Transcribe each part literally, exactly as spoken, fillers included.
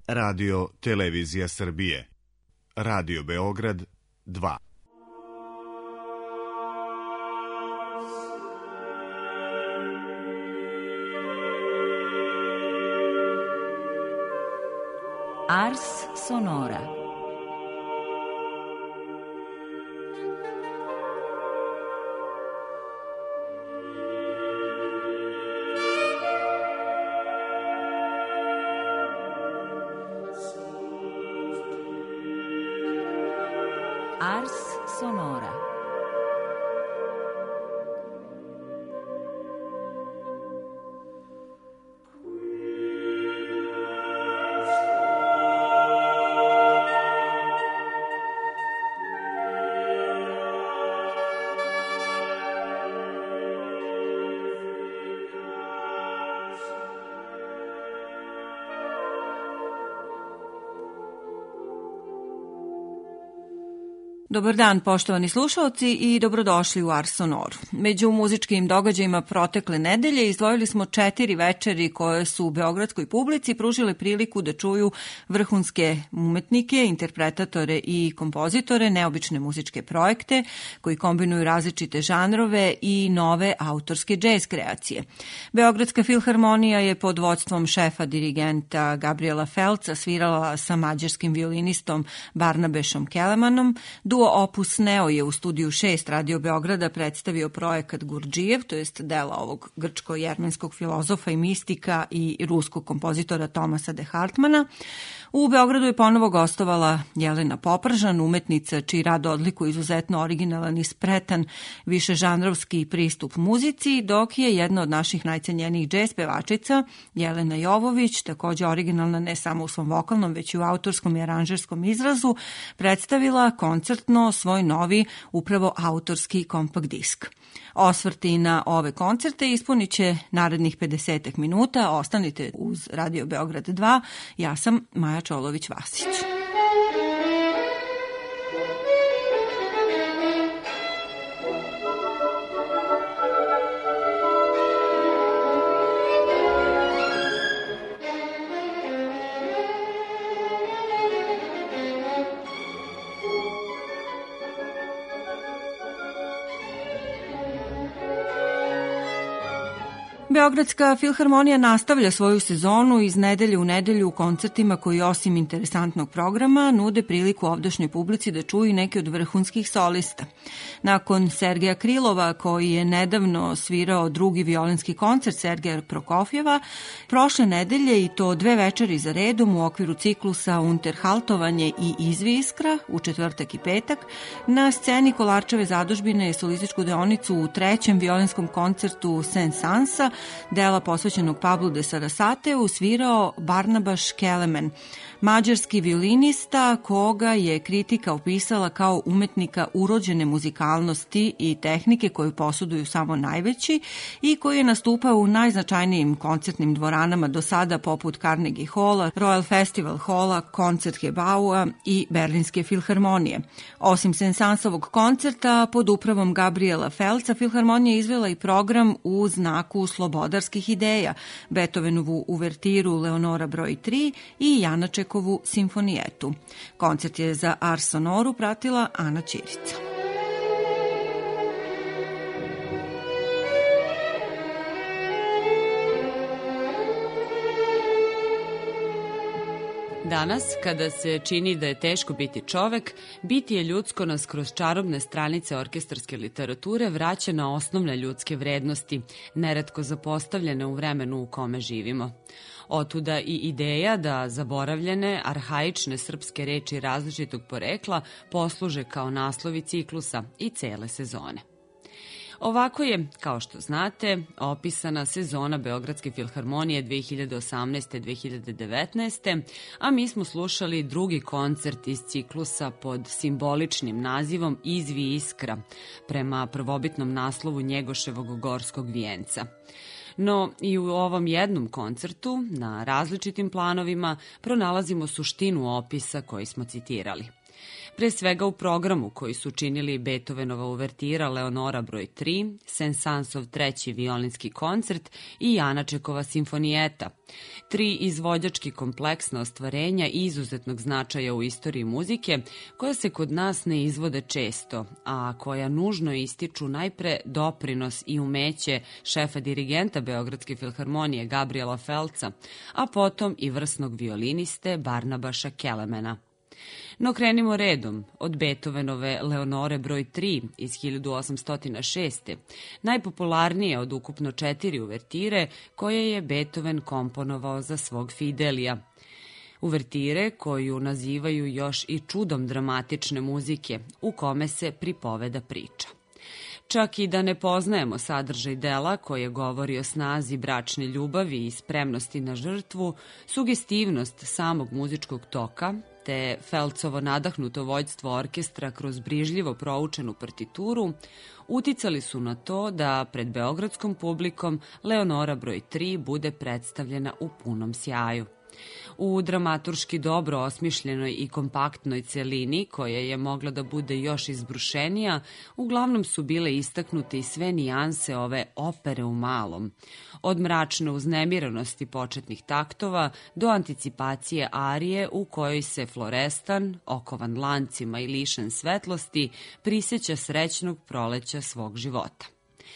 Radio Televizija Srbije. Radio Beograd dva. Ars Sonora. Ars Sonora. Dobar dan, poštovani slušalci, i dobrodošli u Ars Sonoru. Među muzičkim događajima protekle nedelje izdvojili smo četiri večeri koje su beogradskoj publici pružile priliku da čuju vrhunske umetnike, interpretatore i kompozitore, neobične muzičke projekte koji kombinuju različite žanrove i nove autorske džez kreacije. Beogradska filharmonija je pod vodstvom šefa dirigenta Gabriela Felca svirala sa mađarskim violinistom Barnabešom Kelemanom. Duo Opus Neo je u studiju šest Radio Beograda predstavio projekat Gurdžijev, to jest dela ovog grčko-jermenskog filozofa i mistika i ruskog kompozitora Tomasa de Hartmana. U Beogradu je ponovo gostovala Jelena Popržan, umetnica čiji rad odlikuje izuzetno originalan i spretan višežanrovski pristup muzici, dok je jedna od naših najcenjenijih džez pevačica, Jelena Jovović, takođe originalna ne samo u svom vokalnom, već i u autorskom i aranžerskom izrazu, predstavila koncertno svoj novi, upravo autorski kompakt disk. Osvrti na ove koncerte ispunit će narednih pedesetak minuta. Ostanite uz Radio Beograd dva. Ja sam Maja Čolović-Vasić. Beogradska filharmonija nastavlja svoju sezonu iz nedelje u nedelju u koncertima koji osim interesantnog programa nude priliku ovdašnjoj publici da čuju neke od vrhunskih solista. Nakon Sergeja Krilova, koji je nedavno svirao drugi violinski koncert Sergeja Prokofjeva, prošle nedelje i to dve večeri za redom u okviru ciklusa Unterhaltovanje i Izviskra u četvrtak i petak, na sceni Kolarčeve zadužbine je solističku deonicu u trećem violinskom koncertu Saint-Sansa, dela posvećenog Pablu de Sarasateu, svirao Barnabaš Kelemen, mađarski violinista koga je kritika opisala kao umetnika urođene muzikalnosti i tehnike koju posuduju samo najveći i koji je nastupao u najznačajnijim koncertnim dvoranama do sada poput Carnegie Halla, Royal Festival Halla, Koncertgebaua i Berlinske filharmonije. Osim Saint-Sansovog koncerta pod upravom Gabriela Felca, filharmonija je izvela i program u znaku slobodarskih ideja, Beethovenovu uvertiru Leonora broj tri i Janačekovu simfonijetu. Koncert je za Ars Sonoru pratila Ana Ćirica. Danas, kada se čini da je teško biti čovek, biti je ljudsko nas kroz čarobne stranice orkestarske literature vraća na osnovne ljudske vrednosti, neretko zapostavljene u vremenu u kome živimo. Otuda i ideja da zaboravljene, arhaične srpske reči različitog porekla posluže kao naslovi ciklusa i cele sezone. Ovako je, kao što znate, opisana sezona Beogradske filharmonije dve hiljade osamnaeste do dve hiljade devetnaeste. a mi smo slušali drugi koncert iz ciklusa pod simboličnim nazivom Izvi iskra, prema prvobitnom naslovu Njegoševog gorskog vijenca. No i u ovom jednom koncertu, na različitim planovima, pronalazimo suštinu opisa koji smo citirali. pre svega u programu koji su činili Beethovenova uvertira Leonora broj tri, Saint-Saënsov treći violinski koncert i Janačekova simfonijeta. Tri izvođački kompleksna ostvarenja izuzetnog značaja u istoriji muzike, koja se kod nas ne izvode često, a koja nužno ističu najpre doprinos i umeće šefa dirigenta Beogradske filharmonije Gabriela Felca, a potom i vrsnog violiniste Barnabaša Kelemena. No krenimo redom, od Beethovenove Leonore broj tri iz hiljadu osamsto šeste, najpopularnije od ukupno četiri uvertire koje je Beethoven komponovao za svog Fidelija. Uvertire koju nazivaju još i čudom dramatične muzike, u kome se pripoveda priča. Čak i da ne poznajemo sadržaj dela koje govori o snazi bračne ljubavi i spremnosti na žrtvu, sugestivnost samog muzičkog toka, te Felcovo nadahnuto vođstvo orkestra kroz brižljivo proučenu partituru, uticali su na to da pred beogradskom publikom Leonora broj tri bude predstavljena u punom sjaju. U dramaturški dobro osmišljenoj i kompaktnoj celini, koja je mogla da bude još izbrušenija, uglavnom su bile istaknute i sve nijanse ove opere u malom. Od mračne uznemiranosti početnih taktova do anticipacije arije u kojoj se Florestan, okovan lancima i lišen svetlosti, prisjeća srećnog proleća svog života.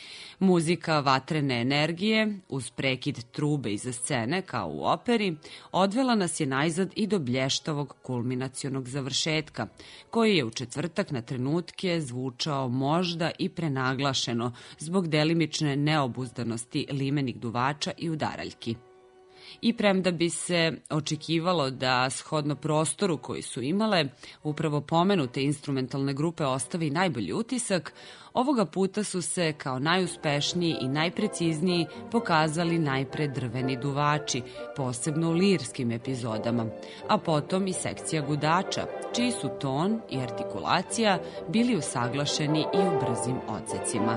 Muzika vatrene energije, uz prekid trube iza scene, kao u operi, odvela nas je najzad i do blještavog kulminacionog završetka, koji je u četvrtak na trenutke zvučao možda i prenaglašeno zbog delimične neobuzdanosti limenih duvača i udaraljki. I premda bi se očekivalo da, shodno prostoru koji su imale, upravo pomenute instrumentalne grupe ostavi najbolji utisak, ovoga puta su se kao najuspešniji i najprecizniji pokazali najpre drveni duvači, posebno u lirskim epizodama, a potom i sekcija gudača, čiji su ton i artikulacija bili usaglašeni i u brzim odsecima.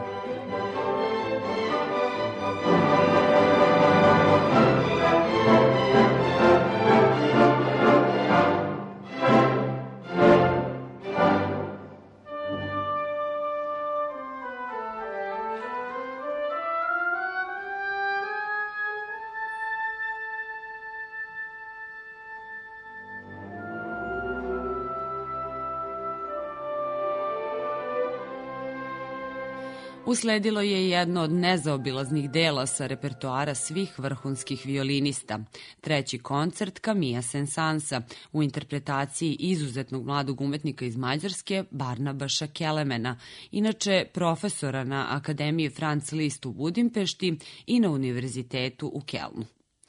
Usledilo je jedno od nezaobilaznih dela sa repertoara svih vrhunskih violinista, treći koncert Camilla Saint-Saënsa u interpretaciji izuzetnog mladog umetnika iz Mađarske Barnabaša Kelemena, inače profesora na Akademiji Franz Liszt u Budimpešti i na Univerzitetu u Kelnu.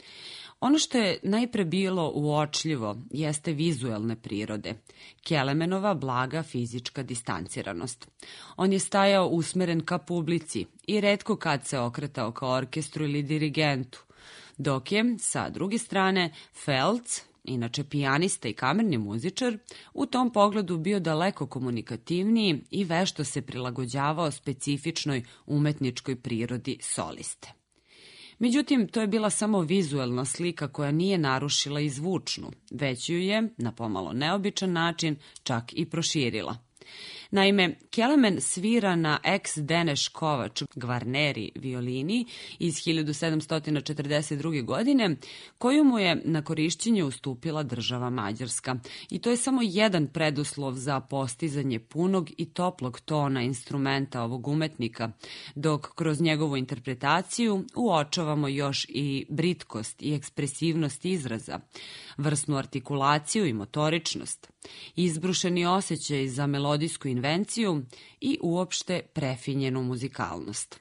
Ono što je najpre bilo uočljivo jeste vizuelne prirode, Kelemenova blaga fizička distanciranost. On je stajao usmeren ka publici i retko kad se okretao ka orkestru ili dirigentu, dok je, sa druge strane, Felc, inače pijanista i kamerni muzičar, u tom pogledu bio daleko komunikativniji i vešto se prilagođavao specifičnoj umetničkoj prirodi soliste. Međutim, to je bila samo vizuelna slika koja nije narušila i zvučnu, već ju je, na pomalo neobičan način, čak i proširila. Naime, Kelemen svira na ex Deneš Kovač Gvarneri violini iz hiljadu sedamsto četrdeset druge. godine, koju mu je na korišćenje ustupila država Mađarska. I to je samo jedan preduslov za postizanje punog i toplog tona instrumenta ovog umetnika, dok kroz njegovu interpretaciju uočavamo još i britkost i ekspresivnost izraza, vrsnu artikulaciju i motoričnost, izbrušeni osjećaj za melodijsku invenciju i uopšte prefinjenu muzikalnost.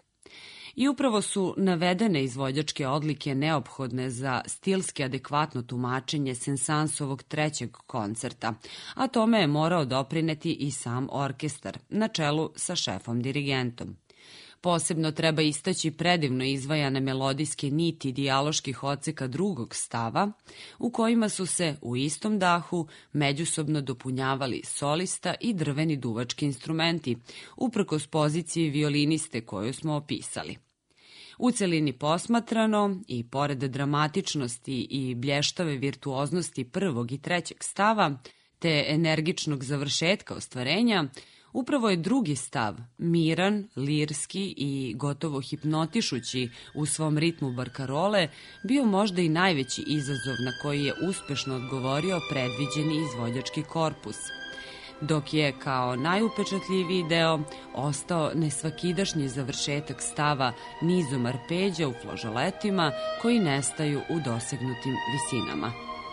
I upravo su navedene izvođačke odlike neophodne za stilski adekvatno tumačenje Saint-Saënsovog trećeg koncerta, a tome je morao doprineti i sam orkestar, na čelu sa šefom dirigentom. Posebno treba istaći predivno izvajane melodijske niti dijaloških odseka drugog stava, u kojima su se u istom dahu međusobno dopunjavali solista i drveni duvački instrumenti, uprkos poziciji violiniste koju smo opisali. U celini posmatrano i pored dramatičnosti i blještave virtuoznosti prvog i trećeg stava, te energičnog završetka ostvarenja, upravo je drugi stav, miran, lirski i gotovo hipnotišući u svom ritmu barkarole, bio možda i najveći izazov na koji je uspešno odgovorio predviđeni izvođački korpus, dok je kao najupečatljiviji deo ostao nesvakidašnji završetak stava nizom arpeđa u flažoletima koji nestaju u dosegnutim visinama.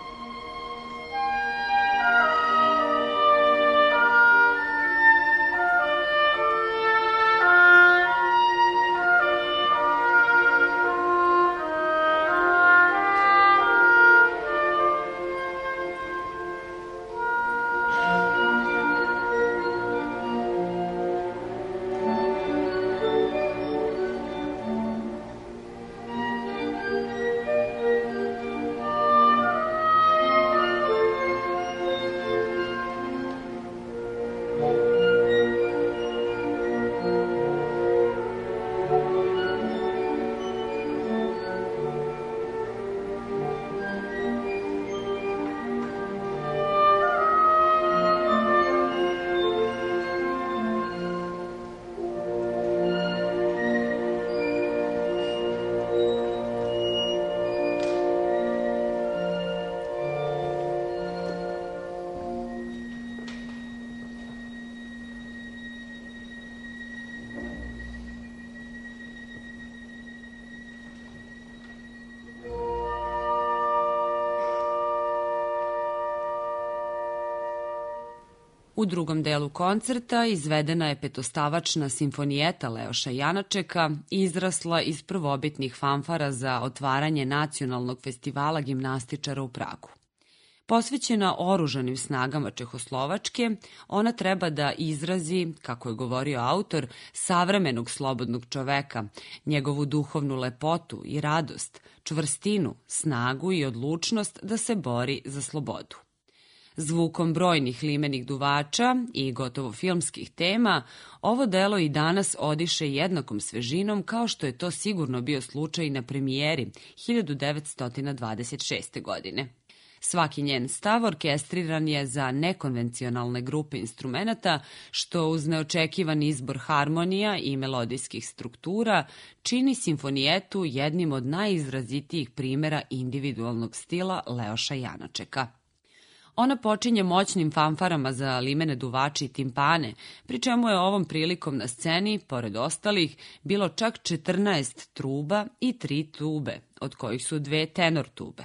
U drugom delu koncerta izvedena je petostavačna simfonijeta Leoša Janačeka, izrasla iz prvobitnih fanfara za otvaranje Nacionalnog festivala gimnastičara u Pragu. Posvećena oružanim snagama Čehoslovačke, ona treba da izrazi, kako je govorio autor, savremenog slobodnog čoveka, njegovu duhovnu lepotu i radost, čvrstinu, snagu i odlučnost da se bori za slobodu. Zvukom brojnih limenih duvača i gotovo filmskih tema, ovo delo i danas odiše jednakom svežinom kao što je to sigurno bio slučaj na premijeri hiljadu devetsto dvadeset šeste. godine. Svaki njen stav orkestriran je za nekonvencionalne grupe instrumenata, što uz neočekivan izbor harmonija i melodijskih struktura čini simfonijetu jednim od najizrazitijih primera individualnog stila Leoša Janačeka. Ona počinje moćnim fanfarama za limene duvače i timpane, pri čemu je ovom prilikom na sceni, pored ostalih, bilo čak četrnaest truba i tri tube, od kojih su dve tenor tube.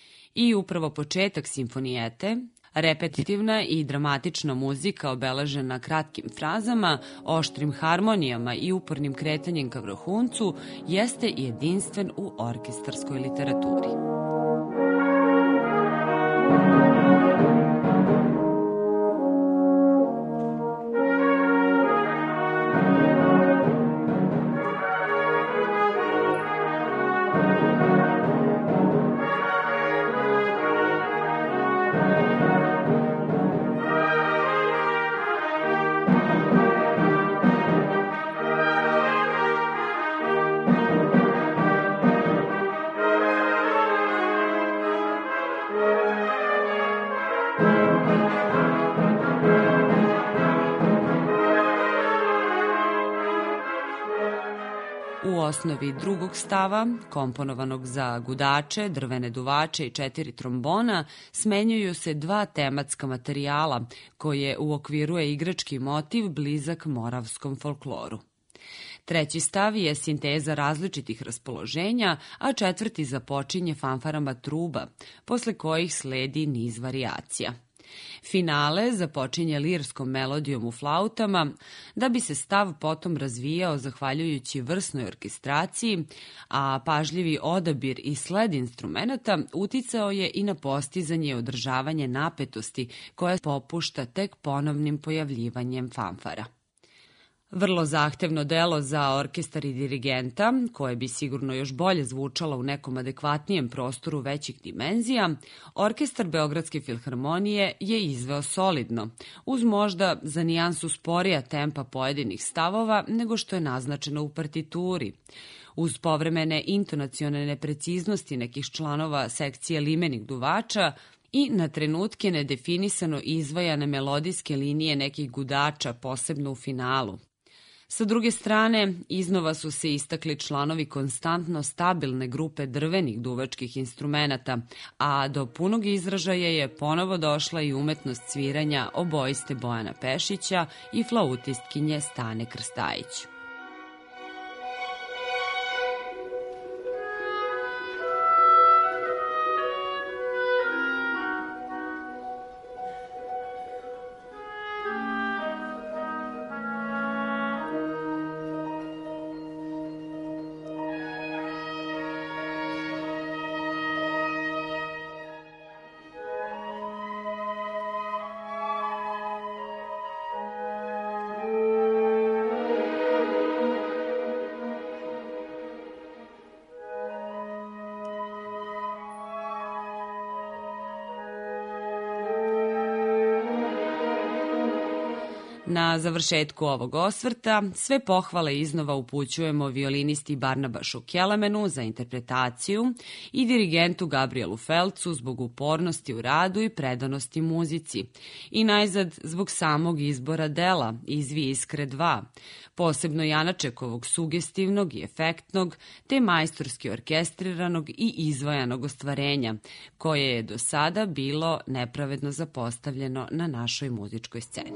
I upravo početak simfonijete, repetitivna i dramatična muzika obeležena kratkim frazama, oštrim harmonijama i upornim kretanjem ka vrhuncu, jeste jedinstven u orkestarskoj literaturi. U osnovi drugog stava, komponovanog za gudače, drvene duvače i četiri trombona, smenjuju se dva tematska materijala koje uokviruje igrački motiv blizak moravskom folkloru. Treći stav je sinteza različitih raspoloženja, a četvrti započinje fanfarama truba, posle kojih sledi niz varijacija. Finale započinje lirskom melodijom u flautama, da bi se stav potom razvijao zahvaljujući vrsnoj orkestraciji, a pažljivi odabir i sled instrumenata uticao je i na postizanje i održavanje napetosti koja popušta tek ponovnim pojavljivanjem fanfara. Vrlo zahtevno delo za orkestar i dirigenta, koje bi sigurno još bolje zvučalo u nekom adekvatnijem prostoru većih dimenzija, orkestar Beogradske filharmonije je izveo solidno, uz možda za nijansu sporija tempa pojedinih stavova nego što je naznačeno u partituri, uz povremene intonacione nepreciznosti nekih članova sekcije limenih duvača i na trenutke nedefinisano izdvajane melodijske linije nekih gudača, posebno u finalu. Sa druge strane, iznova su se istakli članovi konstantno stabilne grupe drvenih duvačkih instrumenata, a do punog izražaja je ponovo došla i umetnost sviranja obojiste Bojana Pešića i flautistkinje Stane Krstajić. Na završetku ovog osvrta sve pohvale iznova upućujemo violinisti Barnabašu Kelemenu za interpretaciju i dirigentu Gabrielu Felcu zbog upornosti u radu i predanosti muzici. I najzad zbog samog izbora dela Izvi iskre dva, posebno Janačekovog sugestivnog i efektnog, te majstorski orkestriranog i izvajanog ostvarenja, koje je do sada bilo nepravedno zapostavljeno na našoj muzičkoj sceni.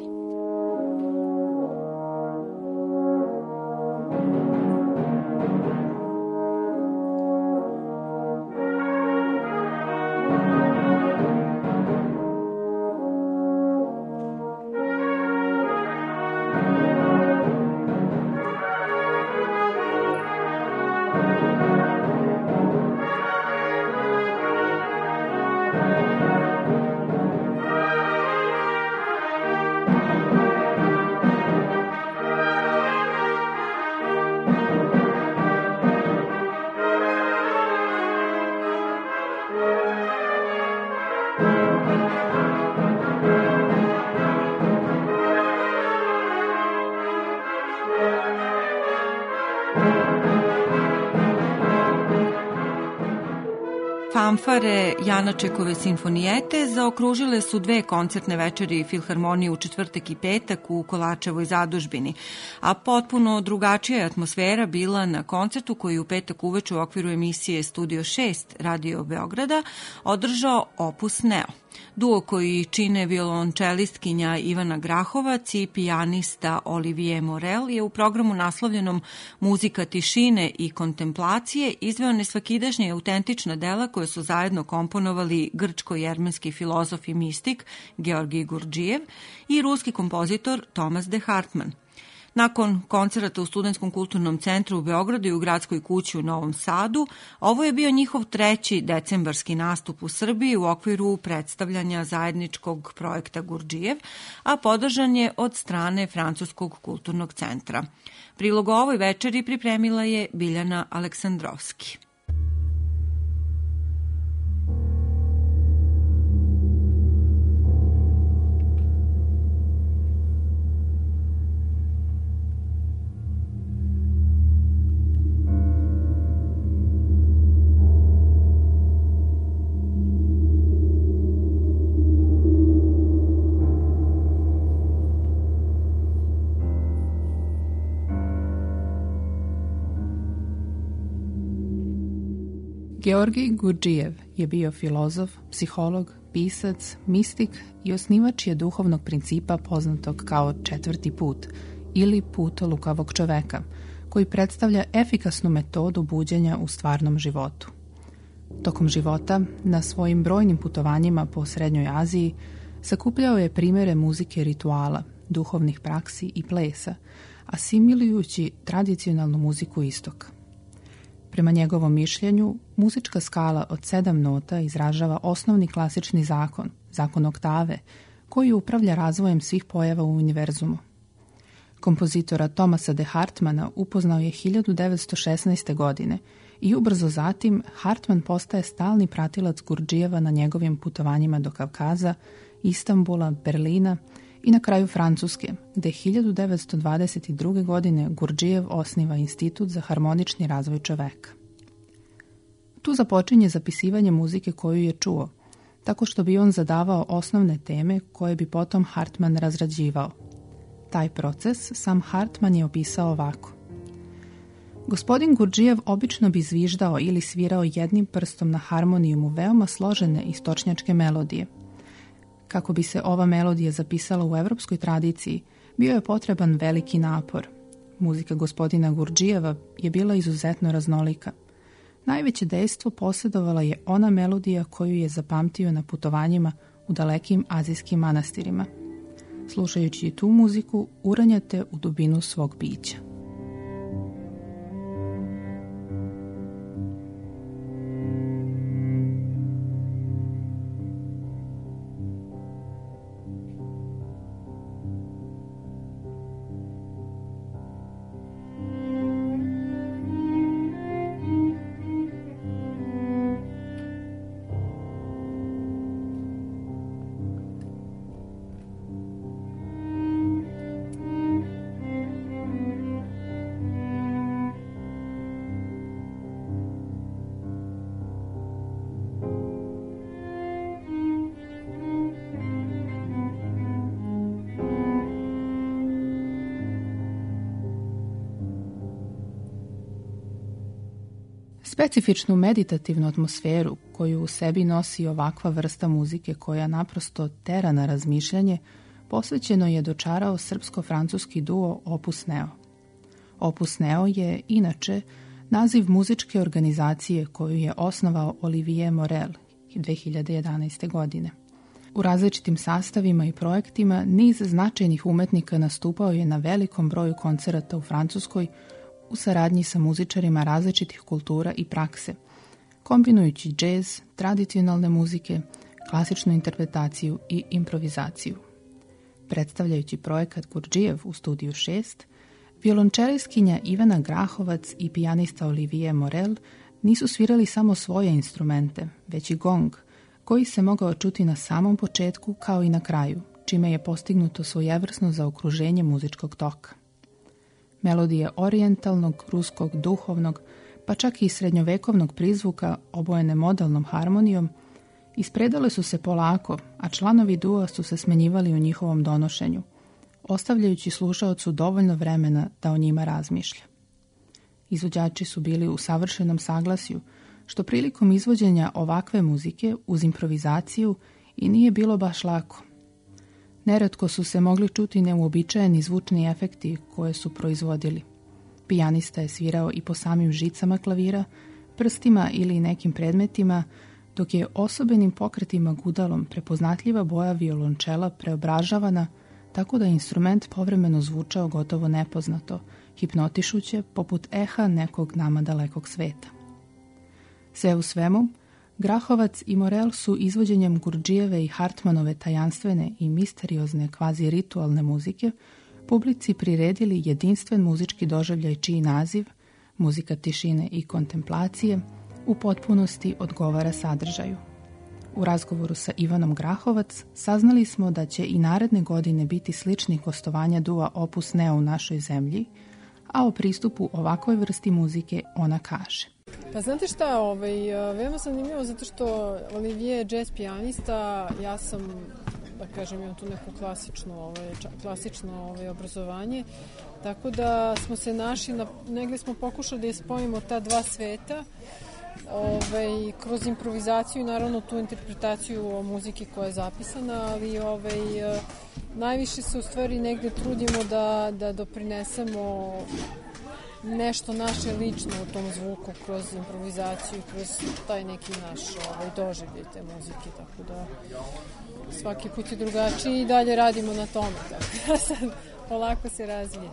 Fanfare Janačekove simfonijete zaokružile su dve koncertne večeri Filharmonije u četvrtak i petak u Kolačevoj zadužbini, a potpuno drugačija je atmosfera bila na koncertu koji u petak uveče u okviru emisije Studio šest Radio Beograda održao Opus Neo. Duo koji čine violončelistkinja Ivana Grahovac i pijanista Olivier Morel je u programu naslovljenom Muzika tišine i kontemplacije izveo nesvakidašnje i autentična dela koje su zajedno komponovali grčko-jermenski filozof i mistik Georgij Gurdžijev i ruski kompozitor Thomas de Hartmann. Nakon koncerata u Studentskom kulturnom centru u Beogradu i u Gradskoj kući u Novom Sadu, ovo je bio njihov treći decembarski nastup u Srbiji u okviru predstavljanja zajedničkog projekta Gurdžijev, a podržan je od strane Francuskog kulturnog centra. Prilog o ovoj večeri pripremila je Biljana Aleksandrovski. Georgij Gurdžijev je bio filozof, psiholog, pisac, mistik i osnivač je duhovnog principa poznatog kao četvrti put ili put lukavog čoveka, koji predstavlja efikasnu metodu buđenja u stvarnom životu. Tokom života, na svojim brojnim putovanjima po Srednjoj Aziji, sakupljao je primere muzike rituala, duhovnih praksi i plesa, asimilujući tradicionalnu muziku istoka. Prema njegovom mišljenju, muzička skala od sedam nota izražava osnovni klasični zakon, zakon oktave, koji upravlja razvojem svih pojava u univerzumu. Kompozitora Thomasa de Hartmana upoznao je hiljadu devetsto šesnaeste. godine i ubrzo zatim Hartman postaje stalni pratilac Gurdžijeva na njegovim putovanjima do Kavkaza, Istanbula, Berlina i na kraju Francuske, gde hiljadu devetsto dvadeset druge. godine Gurdžijev osniva Institut za harmonični razvoj čoveka. Tu započinje zapisivanje muzike koju je čuo, tako što bi on zadavao osnovne teme koje bi potom Hartman razrađivao. Taj proces sam Hartman je opisao ovako. Gospodin Gurdžiev obično bi zviždao ili svirao jednim prstom na harmonijumu veoma složene istočnjačke melodije. Kako bi se ova melodija zapisala u evropskoj tradiciji, bio je potreban veliki napor. Muzika gospodina Gurdžijeva je bila izuzetno raznolika. Najveće dejstvo posjedovala je ona melodija koju je zapamtio na putovanjima u dalekim azijskim manastirima. Slušajući tu muziku, uranjate u dubinu svog bića. Specifičnu meditativnu atmosferu koju u sebi nosi ovakva vrsta muzike koja naprosto tera na razmišljanje, posvećeno je dočarao srpsko-francuski duo Opus Neo. Opus Neo je, inače, naziv muzičke organizacije koju je osnovao Olivier Morel dve hiljade jedanaeste. godine. U različitim sastavima i projektima niz značajnih umetnika nastupao je na velikom broju koncerata u Francuskoj u saradnji sa muzičarima različitih kultura i prakse, kombinujući džez, tradicionalne muzike, klasičnu interpretaciju i improvizaciju. Predstavljajući projekat Gurdžijev u studiju šest, violončelistkinja Ivana Grahovac i pijanista Olivier Morel nisu svirali samo svoje instrumente, već i gong, koji se mogao čuti na samom početku kao i na kraju, čime je postignuto svojevrsno zaokruženje muzičkog toka. Melodije orijentalnog, ruskog, duhovnog, pa čak i srednjovekovnog prizvuka obojene modalnom harmonijom, ispredale su se polako, a članovi dua su se smenjivali u njihovom donošenju, ostavljajući slušaocu dovoljno vremena da o njima razmišlja. Izvođači su bili u savršenom saglasju, što prilikom izvođenja ovakve muzike uz improvizaciju i nije bilo baš lako. Neretko su se mogli čuti neuobičajeni zvučni efekti koje su proizvodili. Pijanista je svirao i po samim žicama klavira, prstima ili nekim predmetima, dok je osobenim pokretima gudalom prepoznatljiva boja violončela preobražavana tako da je instrument povremeno zvučao gotovo nepoznato, hipnotišuće poput eha nekog nama dalekog sveta. Sve u svemu, Grahovac i Morel su izvođenjem Gurdžijeve i Hartmanove tajanstvene i misteriozne kvazi ritualne muzike publici priredili jedinstven muzički doživljaj čiji naziv, muzika tišine i kontemplacije, u potpunosti odgovara sadržaju. U razgovoru sa Ivanom Grahovac saznali smo da će i naredne godine biti sličnih gostovanja dua Opus Neo u našoj zemlji, a o pristupu ovakvoj vrsti muzike ona kaže. Pa znate šta, ovaj, veoma sam zanimljivo zato što Olivier je jazz pijanista, ja sam, da kažem, imam tu neko klasično, ovaj, klasično ovaj, obrazovanje, tako da smo se našli, na, negdje smo pokušali da spojimo ta dva sveta, ovaj, kroz improvizaciju i naravno tu interpretaciju o muziki koja je zapisana, ali ovaj, najviše se u stvari negdje trudimo da, da doprinesemo nešto naše lično u tom zvuku kroz improvizaciju, kroz taj neki naš ovaj, doživljaj te muzike, tako da svaki put je drugačiji i dalje radimo na tome, tako da sad polako se razvije.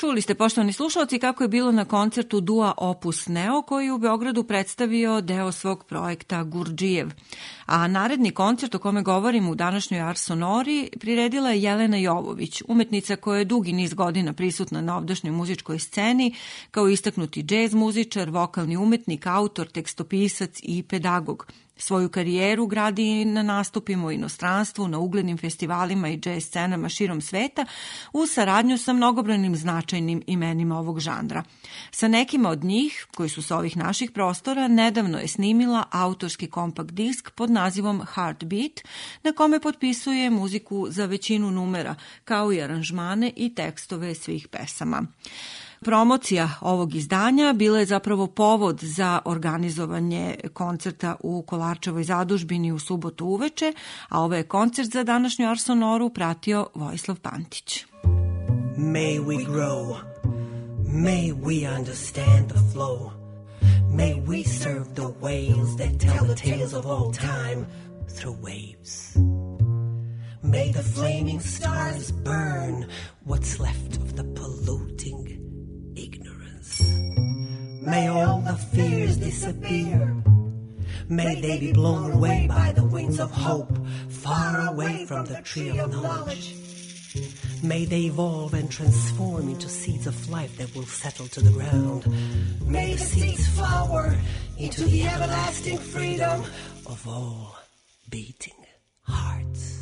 Čuli ste, poštovani slušalci, kako je bilo na koncertu Dua Opus Neo, koji je u Beogradu predstavio deo svog projekta Gurdžijev. A naredni koncert o kome govorim u današnjoj Ars Sonori priredila je Jelena Jovović, umetnica koja je dugi niz godina prisutna na ovdašnjoj muzičkoj sceni, kao istaknuti džez muzičar, vokalni umetnik, autor, tekstopisac i pedagog. Svoju karijeru gradi na nastupima u inostranstvu, na uglednim festivalima i džez scenama širom sveta, u saradnju sa mnogobrojnim značajnim imenima ovog žanra. Sa nekima od njih, koji su sa ovih naših prostora, nedavno je snimila autorski kompakt disk pod nazivom Heartbeat, na kome potpisuje muziku za većinu numera, kao i aranžmane i tekstove svih pesama. Promocija ovog izdanja bila je zapravo povod za organizovanje koncerta u Kolarčevoj zadužbini u subotu uveče, a ovaj je koncert za današnju Ars Sonoru pratio Vojislav Pantić. May we grow, may we understand the flow, may we serve the whales that tell the tales of all time through waves. May the flaming stars burn what's left of the polluting ignorance. May all the fears disappear. May they be blown away by the wings of hope, far away from the tree of knowledge. May they evolve and transform into seeds of life that will settle to the ground. May the seeds flower into the everlasting freedom of all beating hearts.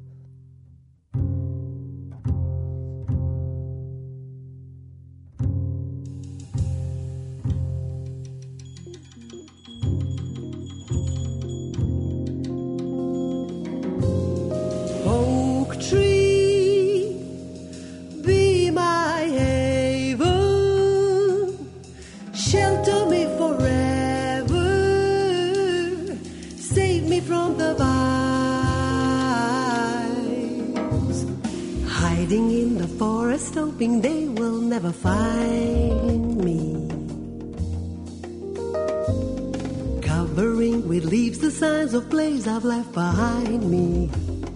Hoping they will never find me, covering with leaves the signs of place I've left behind me.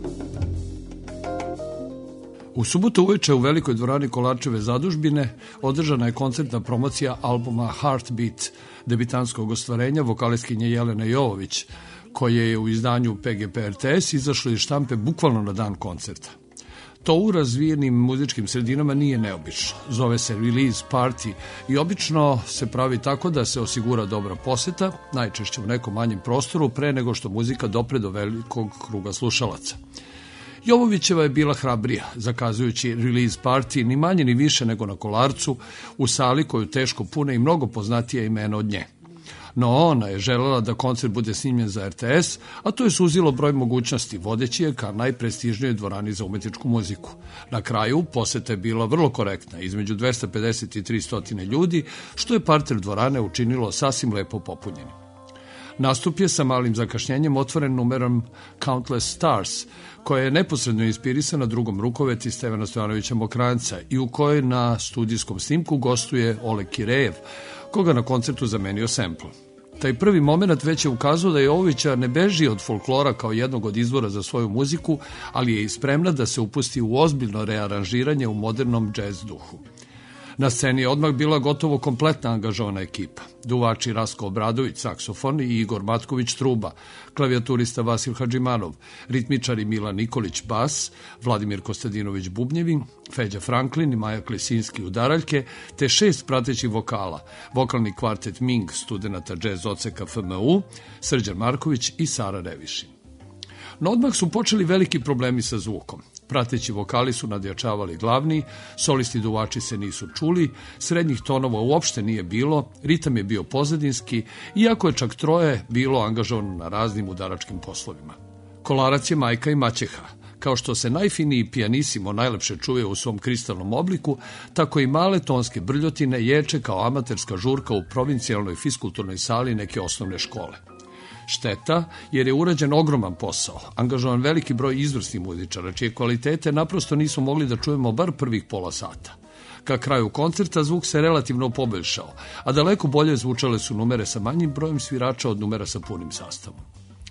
U subotu uveče u velikoj dvorani Kolarčeve zadužbine održana je koncertna promocija albuma Heartbeat, debitanskog ostvarenja vokalistkinje Jelene Jovović, koje je u izdanju P G P R T S izašlo iz štampe bukvalno na dan koncerta. To u razvijenim muzičkim sredinama nije neobično. Zove se release party i obično se pravi tako da se osigura dobra poseta, najčešće u nekom manjem prostoru, pre nego što muzika dopre do velikog kruga slušalaca. Jovovićeva je bila hrabrija, zakazujući release party ni manje ni više nego na Kolarcu, u sali koju teško pune i mnogo poznatija imena od nje. No ona je želela da koncert bude snimljen za R T S, a to je suzilo broj mogućnosti, vodeći je ka najprestižnijoj dvorani za umetničku muziku. Na kraju poseta je bila vrlo korektna, između dvesta pedeset i tristo ljudi, što je parter dvorane učinilo sasvim lepo popunjenim. Nastup je sa malim zakašnjenjem otvoren numerom Countless Stars, koja je neposredno inspirisana drugom rukoveti Stevana Stojanovića Mokranjca i u kojoj na studijskom snimku gostuje Oleg Kirejev, koga na koncertu zamenio sample. Taj prvi moment već je ukazao da Jovovića ne beži od folklora kao jednog od izvora za svoju muziku, ali je i spremna da se upusti u ozbiljno rearanžiranje u modernom džez duhu. Na sceni je odmah bila gotovo kompletna angažovana ekipa. Duvači Rasko Obradović, saksofon, i Igor Matković, truba, klavijaturista Vasil Hadžimanov, ritmičari Milan Nikolić, bas, Vladimir Kostadinović, bubnjevi, Feđa Franklin i Maja Klesinski, udaraljke, te šest pratećih vokala, vokalni kvartet Ming, studenata džez odseka F M U, Srđan Marković i Sara Revišin. No odmah su počeli veliki problemi sa zvukom. Prateći vokali su nadjačavali glavni, solisti duvači se nisu čuli, srednjih tonova uopšte nije bilo, ritam je bio pozadinski, iako je čak troje bilo angažovano na raznim udaračkim poslovima. Kolarac je majka i maćeha. Kao što se najfiniji pijanisimo najlepše čuje u svom kristalnom obliku, tako i male tonske brljotine ječe kao amaterska žurka u provincijalnoj fiskulturnoj sali neke osnovne škole. Šteta, jer je urađen ogroman posao, angažovan veliki broj izvrsnih muzičara, čije kvalitete naprosto nismo mogli da čujemo bar prvih pola sata. Ka kraju koncerta zvuk se relativno poboljšao, a daleko bolje zvučale su numere sa manjim brojem svirača od numera sa punim sastavom.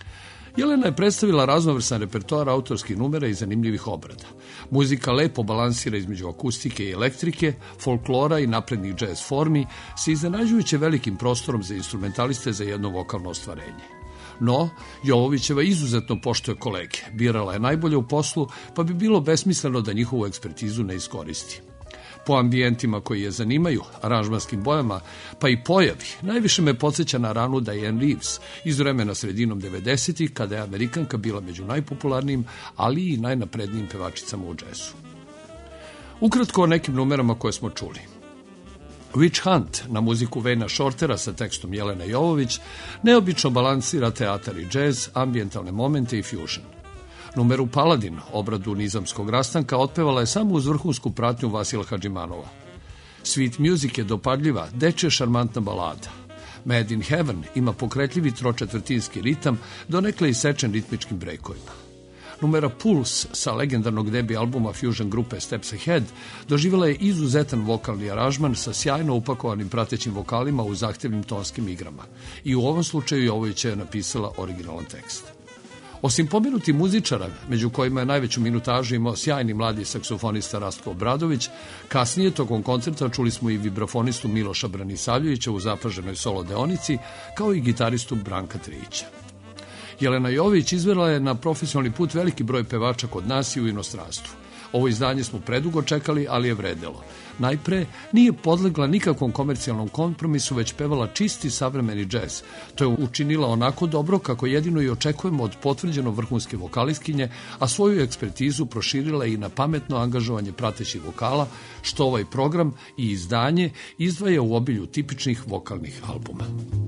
Jelena je predstavila raznovrsan repertoar autorskih numera i zanimljivih obrada. Muzika lepo balansira između akustike i elektrike, folklora i naprednih džez formi sa iznenađujuće velikim prostorom za instrumentaliste za jedno vokalno ostvarenje. No, Jovovićeva izuzetno poštuje kolege, birala je najbolje u poslu, pa bi bilo besmisleno da njihovu ekspertizu ne iskoristi. Po ambijentima koji je zanimaju, aranžmanskim bojama, pa i pojavi, najviše me podsjeća na ranu Diane Reeves iz vremena sredinom devedesetih, kada je Amerikanka bila među najpopularnijim, ali i najnaprednijim pevačicama u džezu. Ukratko o nekim numerama koje smo čuli. Witch Hunt na muziku Wayna Shortera sa tekstom Jelene Jovović neobično balansira teatar i džez, ambijentalne momente i fusion. Numeru Paladin, obradu nizamskog rastanka, otpevala je samo uz vrhunsku pratnju Vasila Hadžimanova. Sweet Music je dopadljiva, dečja šarmantna balada. Made in Heaven ima pokretljivi tročetvrtinski ritam, donekle isečen ritmičkim brejkovima. Numera Pulse sa legendarnog debi albuma fusion grupe Steps Ahead doživjela je izuzetan vokalni aranžman sa sjajno upakovanim pratećim vokalima u zahtevnim tonskim igrama. I u ovom slučaju Jovović je napisala originalan tekst. Osim pomenuti muzičara, među kojima je najveću minutažu imao sjajni mladi saksofonista Rastko Obradović, kasnije tokom koncerta čuli smo i vibrafonistu Miloša Branisavljevića u zapaženoj solo deonici, kao i gitaristu Branka Trijića. Jelena Jovović izvela je na profesionalni put veliki broj pevača kod nas i u inostranstvu. Ovo izdanje smo predugo čekali, ali je vredelo. Najpre, nije podlegla nikakvom komercijalnom kompromisu, već pevala čisti savremeni džez. To je učinila onako dobro kako jedino i očekujemo od potvrđeno vrhunske vokalistkinje, a svoju ekspertizu proširila i na pametno angažovanje pratećih vokala, što ovaj program i izdanje izdvaja u obilju tipičnih vokalnih albuma.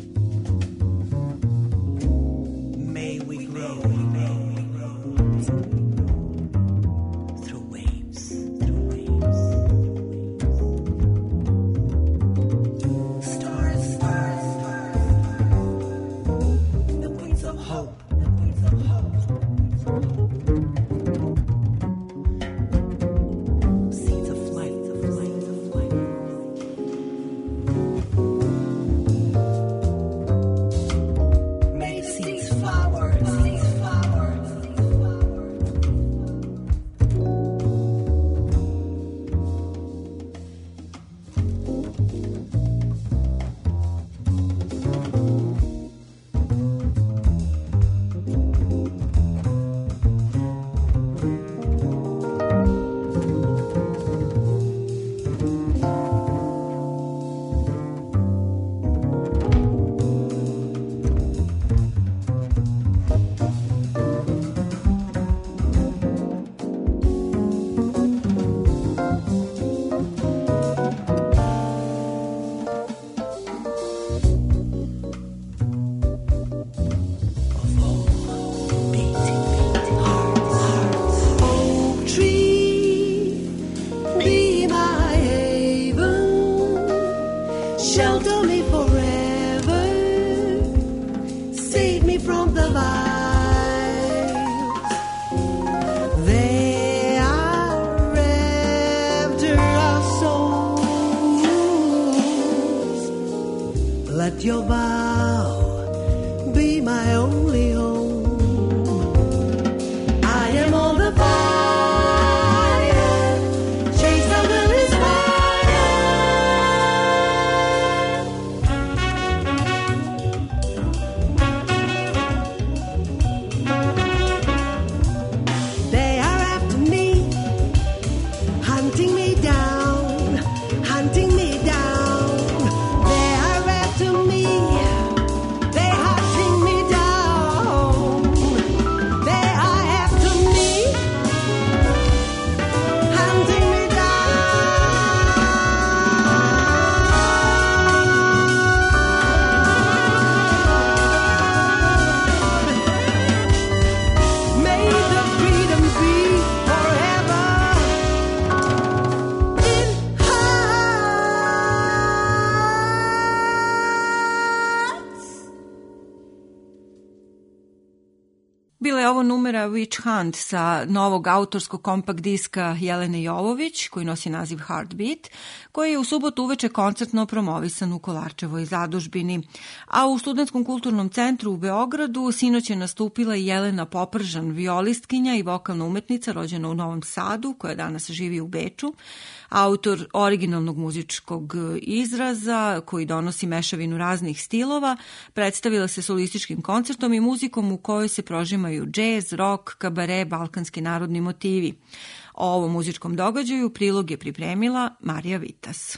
Let your bow be my only home. I am on the fire, chase the wilderness fire. They are after me, hunting me down, hunting me down. They are after me, je ovo numera Witch Hunt sa novog autorskog kompakt diska Jelene Jovović, koji nosi naziv Heartbeat, koji je u subotu uveče koncertno promovisan u Kolarčevoj zadužbini. A u Studentskom kulturnom centru u Beogradu sinoć je nastupila i Jelena Popržan, violistkinja i vokalna umetnica rođena u Novom Sadu, koja danas živi u Beču, autor originalnog muzičkog izraza koji donosi mešavinu raznih stilova, predstavila se solističkim koncertom i muzikom u kojoj se prožimaju džez, rock, kabare, balkanski narodni motivi. O ovom muzičkom događaju prilog je pripremila Marija Vitas.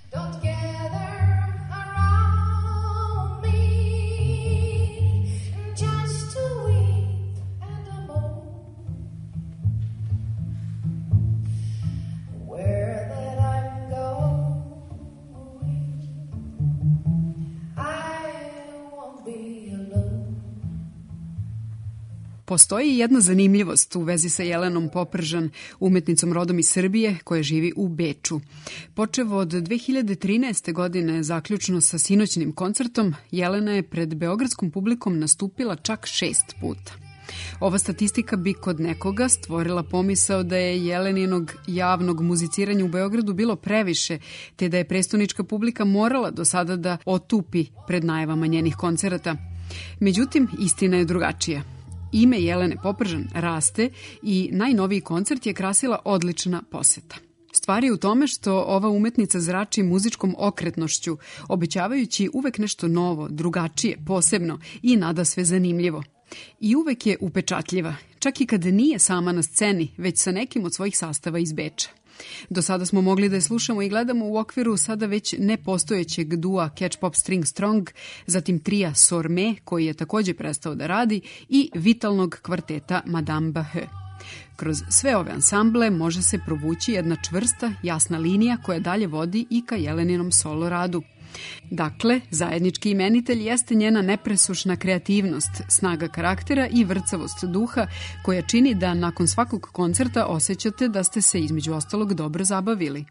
Postoji jedna zanimljivost u vezi sa Jelenom Popržan, umetnicom rodom iz Srbije koja živi u Beču. Počev od dve hiljade trinaeste. godine, zaključno sa sinoćnim koncertom, Jelena je pred beogradskom publikom nastupila čak šest puta. Ova statistika bi kod nekoga stvorila pomisao da je Jeleninog javnog muziciranja u Beogradu bilo previše, te da je prestonička publika morala do sada da otupi pred najavama njenih koncerata. Međutim, istina je drugačija. Ime Jelene Popržan raste i najnoviji koncert je krasila odlična poseta. Stvar je u tome što ova umetnica zrači muzičkom okretnošću, obećavajući uvek nešto novo, drugačije, posebno i nadasve zanimljivo. I uvek je upečatljiva, čak i kada nije sama na sceni, već sa nekim od svojih sastava iz Beča. Do sada smo mogli da je slušamo i gledamo u okviru sada već nepostojećeg dua Catch Pop String Strong, zatim trija Sorme, koji je takođe prestao da radi, i vitalnog kvarteta Madame Baheu. Kroz sve ove ansamble može se provući jedna čvrsta, jasna linija koja dalje vodi i ka Jeleninom solo radu. Dakle, zajednički imenitelj jeste njena nepresušna kreativnost, snaga karaktera i vrcavost duha koja čini da nakon svakog koncerta osjećate da ste se između ostalog dobro zabavili.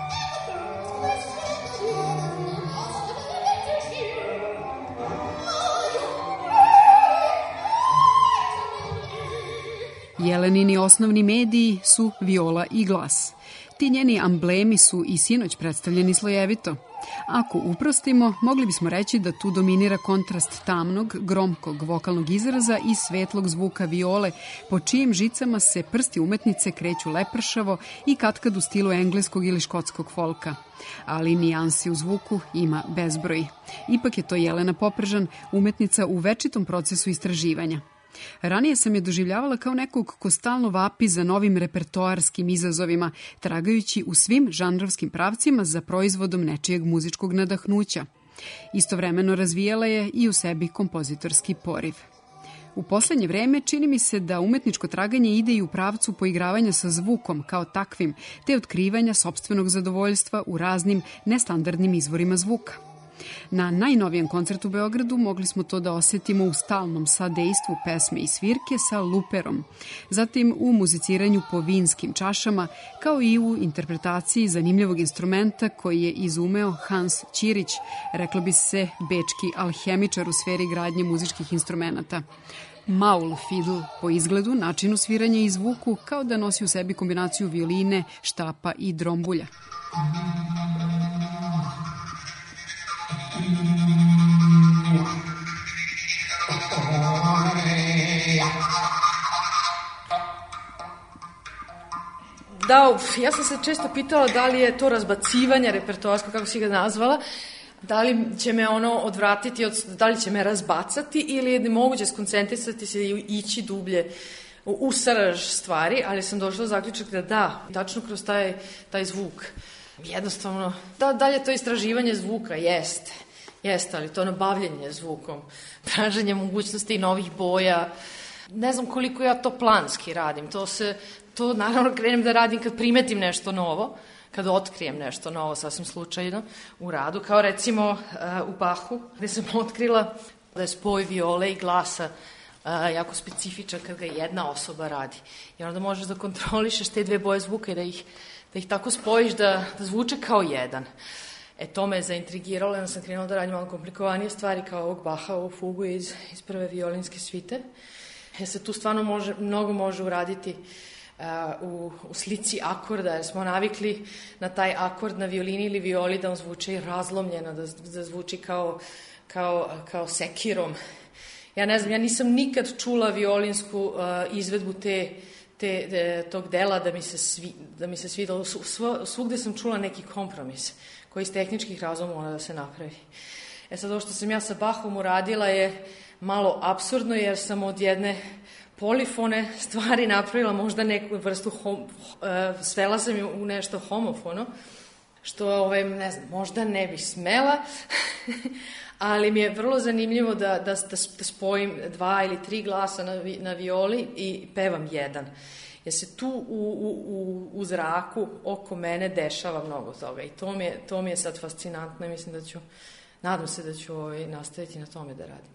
Jelenini osnovni mediji su viola i glas. Ti njeni amblemi su i sinoć predstavljeni slojevito. Ako uprostimo, mogli bismo reći da tu dominira kontrast tamnog, gromkog vokalnog izraza i svetlog zvuka viole, po čijim žicama se prsti umetnice kreću lepršavo i katkad u stilu engleskog ili škotskog folka. Ali nijansi u zvuku ima bezbroj. Ipak je to Jelena Popržan, umetnica u večitom procesu istraživanja. Ranije sam je doživljavala kao nekog ko stalno vapi za novim repertoarskim izazovima, tragajući u svim žanrovskim pravcima za proizvodom nečijeg muzičkog nadahnuća. Istovremeno razvijala je i u sebi kompozitorski poriv. U poslednje vreme čini mi se da umetničko traganje ide i u pravcu poigravanja sa zvukom kao takvim, te otkrivanja sopstvenog zadovoljstva u raznim nestandardnim izvorima zvuka. Na najnovijem koncertu u Beogradu mogli smo to da osetimo u stalnom sadejstvu pesme i svirke sa luperom, zatim u muziciranju po vinskim čašama, kao i u interpretaciji zanimljivog instrumenta koji je izumeo Hans Ćirić, reklo bi se bečki alhemičar u sferi gradnje muzičkih instrumenata. Maul fiddle po izgledu, načinu sviranja i zvuku, kao da nosi u sebi kombinaciju violine, štapa i drombulja. Da, ja sam se često pitala da li je to razbacivanje repertoarsko, kako si ga nazvala, da li će me ono odvratiti, od, da li će me razbacati ili je moguće skoncentrisati se i ići dublje u srž stvari, ali sam došla do zaključak da da, tačno kroz taj, taj zvuk. Jednostavno, da, dalje to istraživanje zvuka jeste, jeste, ali to nabavljanje zvukom, traženje mogućnosti novih boja. Ne znam koliko ja to planski radim, to se, to naravno krenem da radim kad primetim nešto novo, kad otkrijem nešto novo sasvim slučajno u radu, kao recimo uh, u Bachu, gde sam otkrila da je spoj viole i glasa uh, jako specifičan kad ga jedna osoba radi. I onda možeš da kontrolišeš te dve boje zvuka i da ih, da ih tako spojiš da, da zvuče kao jedan. E, to me je zaintrigiralo, onda sam krenula da radim malo komplikovanije stvari kao ovog Baha, ovu fugu iz, iz prve violinske svite. jer se tu stvarno može, mnogo može uraditi uh, u, u slici akorda, jer smo navikli na taj akord na violini ili violi da on zvuči razlomljeno, da, da zvuči kao, kao, kao sekirom. Ja ne znam, ja nisam nikad čula violinsku uh, izvedbu te, te, te, tog dela da mi se, svi, da mi se svidalo. Svugde sam čula neki kompromis koji iz tehničkih razloga mora da se napravi. E sad, ovo što sam ja sa Bachom uradila je malo apsurdno, jer sam od jedne polifone stvari napravila možda neku vrstu, hom, uh, svela sam ju u nešto homofono, što ovaj, ne znam, možda ne bi smela, ali mi je vrlo zanimljivo da, da, da, da spojim dva ili tri glasa na, na violi i pevam jedan. Jer se tu u, u, u zraku oko mene dešava mnogo toga i to mi je, to mi je sad fascinantno i mislim da ću, nadam se da ću ovaj, nastaviti na tome da radim.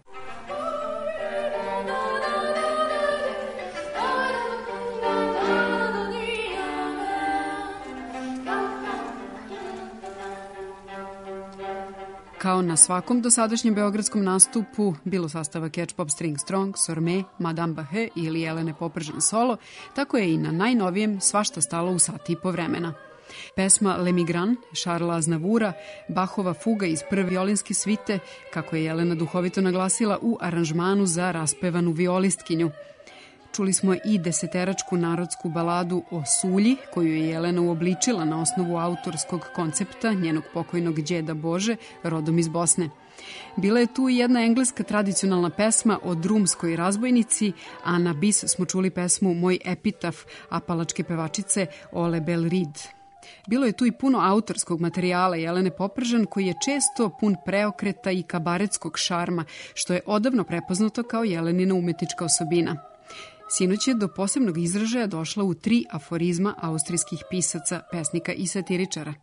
Kao na svakom dosadašnjem beogradskom nastupu, bilo sastava Catch Pop String Strong, Sorme, Madame Bahe ili Jelene Popržan solo, tako je i na najnovijem svašta stalo u sati i po vremena. Pesma Le Migrant, Charlesa Aznavoura, Bachova fuga iz prve violinske svite, kako je Jelena duhovito naglasila u aranžmanu za raspevanu violistkinju. Čuli smo i deseteračku narodsku baladu o Sulji, koju je Jelena uobličila na osnovu autorskog koncepta njenog pokojnog đeda Bože, rodom iz Bosne. Bila je tu i jedna engleska tradicionalna pesma o drumskoj razbojnici, a na bis smo čuli pesmu Moj epitaf apalačke pevačice Ole Bell Reed. Bilo je tu i puno autorskog materijala Jelene Popržan, koji je često pun preokreta i kabaretskog šarma, što je odavno prepoznato kao Jelenina umetnička osobina. Sinoć je do posebnog izražaja došla u tri aforizma austrijskih pisaca, pesnika i satiričara.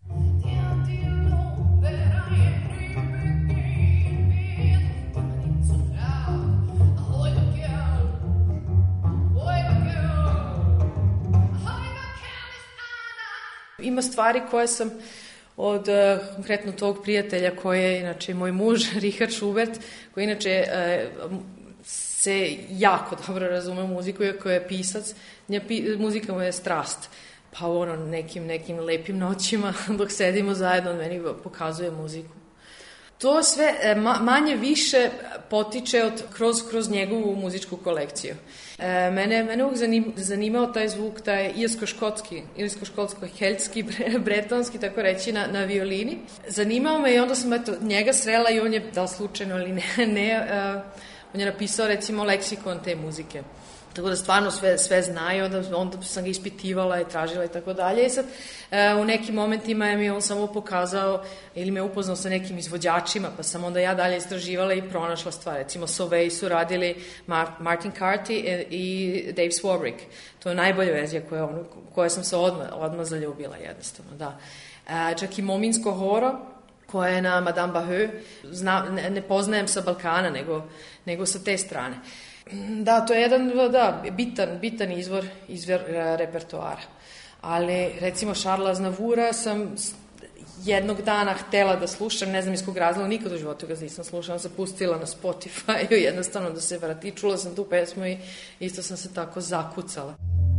Ima stvari koje sam od uh, konkretno tog prijatelja koji je inače moj muž, Richard Schubert, koji inače uh, se jako dobro razume muziku, iako je pisac, nja, pi, muzika mu je strast. Pa ono, nekim, nekim lepim noćima dok sedimo zajedno, on meni pokazuje muziku. To sve ma, manje više potiče od, kroz, kroz njegovu muzičku kolekciju. E, mene, mene uvijek zanim, zanimao taj zvuk, taj irsko-škotski, irsko-škotsko-heltski, bretonski, tako reći, na, na violini. Zanimao me i onda sam eto, njega srela i on je, da li slučajno ili ne, ne uh, on je napisao recimo leksikon te muzike. Tako da stvarno sve, sve znaju, onda, onda sam ga ispitivala i tražila i tako dalje. I sad e, u nekim momentima je mi on samo pokazao ili me upoznao sa nekim izvođačima, pa sam onda ja dalje istraživala i pronašla stvar. Recimo Sauvé su radili Mar- Martin Carty i Dave Swarbrick. To je najbolja verzija koja, on, koja sam se odmah, odmah zaljubila jednostavno, da. E, čak i Mominsko horo, koja je na Madame Bahe, zna, ne, ne poznajem sa Balkana, nego, nego sa te strane. Da, to je jedan da, bitan, bitan izvor, izvor repertoara. Ali, recimo, Charlesa Aznavoura sam jednog dana htela da slušam, ne znam iz kog razloga, nikad u životu ga nisam slušala, sam pustila na Spotify, jednostavno da se vrati. Čula sam tu pesmu i isto sam se tako zakucala.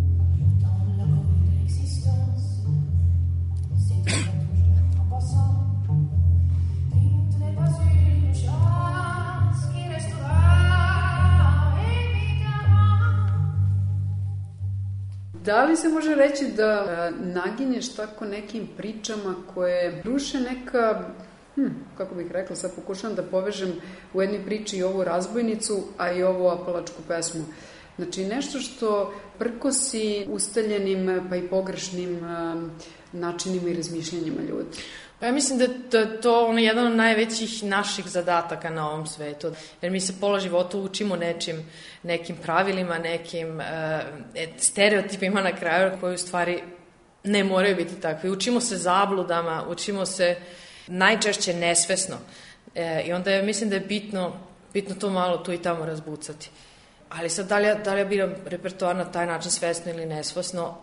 Da li se može reći da naginješ tako nekim pričama koje ruše neka, hm, kako bih rekla, sad pokušam da povežem u jednoj priči i ovu razbojnicu, a i ovu apalačku pesmu. Znači nešto što prkosi ustaljenim pa i pogrešnim um, načinima i razmišljanjima ljudi. Pa ja mislim da je to ono jedan od najvećih naših zadataka na ovom svetu. Jer mi se pola života učimo nečim, nekim pravilima, nekim uh, stereotipima na kraju koji u stvari ne moraju biti takvi. Učimo se zabludama, učimo se najčešće nesvesno. E, I onda je, mislim da je bitno, bitno to malo tu i tamo razbucati. Ali sad, da li ja, da li ja biram repertoar na taj način svesno ili nesvesno,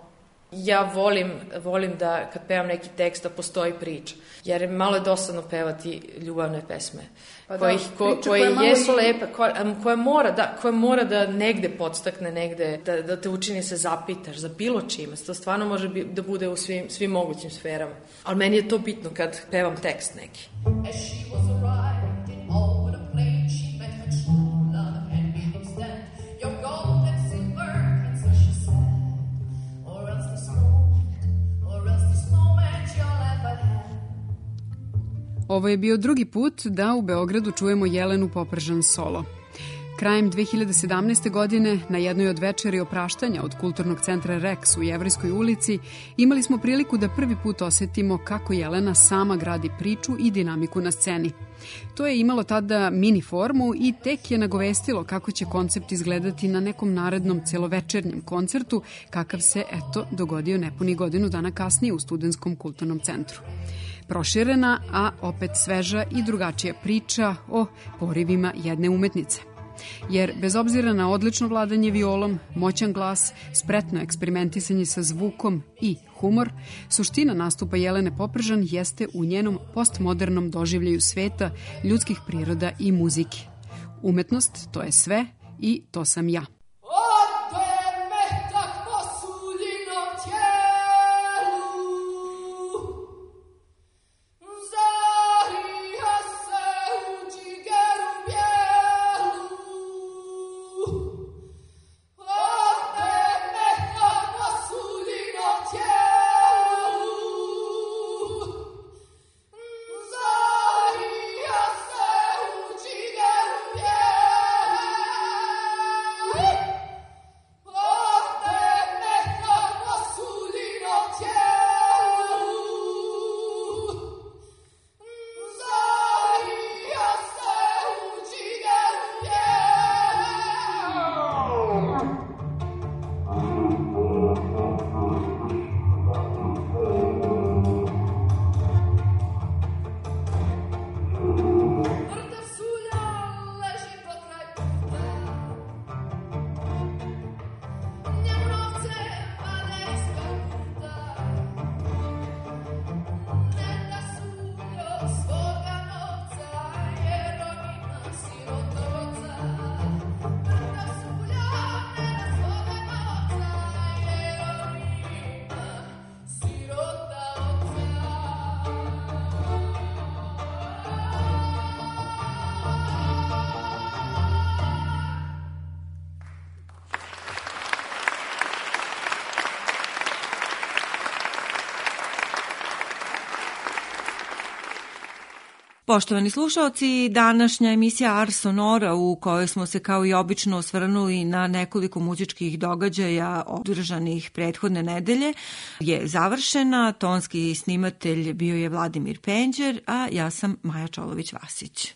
Ja volim, volim da kad pevam neki tekst da postoji priča, jer malo je dosadno pevati ljubavne pesme, pa koje, da, ko, koje jesu i... lepe, koje, koje, mora da, koje mora da negde podstakne, negde, da, da te učini se zapitaš za bilo čime. To stvarno može bi, da bude u svim, svim mogućim sferama. Ali meni je to bitno kad pevam tekst neki. As she was arrived in all the plane, she met her true love and made him stand. Your gold and silver, and so she said, or else this moment, or else this moment you'll ever have. Ovo je bio drugi put da u Beogradu čujemo Jelenu Popržan solo. Krajem dve hiljade sedamnaeste. godine na jednoj od večeri opraštanja od Kulturnog centra Rex u Jevrejskoj ulici imali smo priliku da prvi put osetimo kako Jelena sama gradi priču i dinamiku na sceni. To je imalo tada mini formu i tek je nagovestilo kako će koncept izgledati na nekom narednom celovečernjem koncertu, kakav se, eto, dogodio nepuni godinu dana kasnije u Studentskom kulturnom centru. Proširena, a opet sveža i drugačija priča o porivima jedne umetnice. Jer bez obzira na odlično vladanje violom, moćan glas, spretno eksperimentisanje sa zvukom i humor, suština nastupa Jelene Popržan jeste u njenom postmodernom doživljaju sveta, ljudskih priroda i muzike. Umetnost, to je sve i to sam ja. Poštovani slušaoci, današnja emisija Ars Sonora u kojoj smo se kao i obično osvrnuli na nekoliko muzičkih događaja održanih prethodne nedelje je završena. Tonski snimatelj bio je Vladimir Penđer, a ja sam Maja Čolović-Vasić.